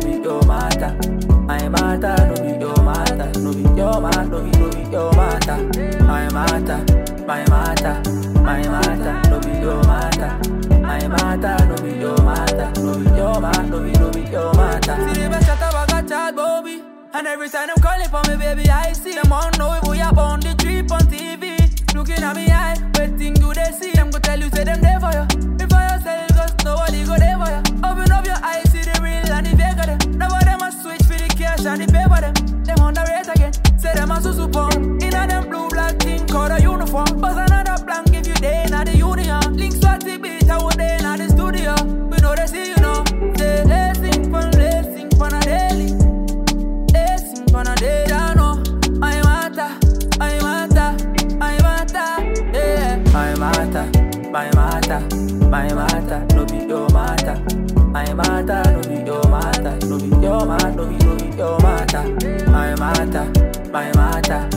be your matter. My matter, no be your matter. No be your matter, no be your matter. My matter, my matter, my matter, no be your matter. My matter, no be your matter. No be your matter, no be your matter. See the best shot I got chat, Bobby. And every time I'm calling for me, baby, I see them on know if we are on the trip on TV. Looking at me eye, waiting do they see? Them go tell you, say them there for you. If for yourself, cause nobody go there for you. Open up your eyes, see the real and the fake of them. Now them a switch for the cash and the paper them. Them on the race again, say them a susu pong. In a them blue black thing called a uniform. Bust another plank if you day in the union. Link swatty beat, I would day in the studio. We know they see you know. Say blessing for a daily. Blessing for a day, I know. I matter, I matter, I matter, yeah. My matter, my matter, my matter, no be your matter. My matter, no be your matter, no be your matter, no be your matter. My matter, my matter,